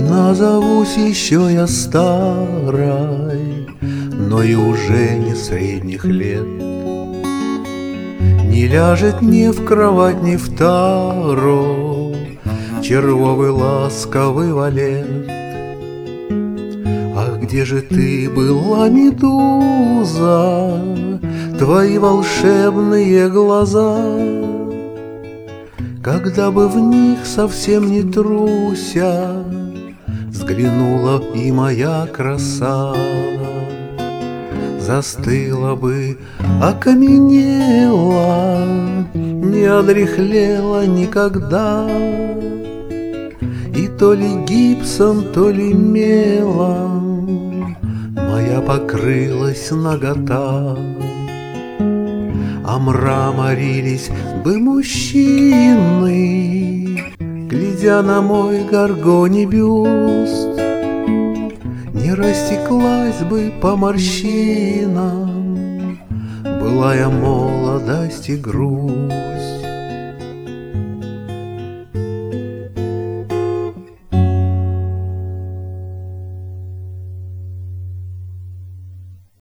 Назовусь еще я старой, но и уже не средних лет. Не ляжет ни в кровать, ни в тару червовый ласковый валет. Ах, где же ты была, медуза, твои волшебные глаза? Когда бы в них совсем не труся взглянула и моя краса, застыла бы, окаменела, не одряхлела никогда. И то ли гипсом, то ли мелом моя покрылась нагота. А мраморились бы мужчины, глядя на мой горгоний бюст. Не растеклась бы по морщинам былая молодость и грусть.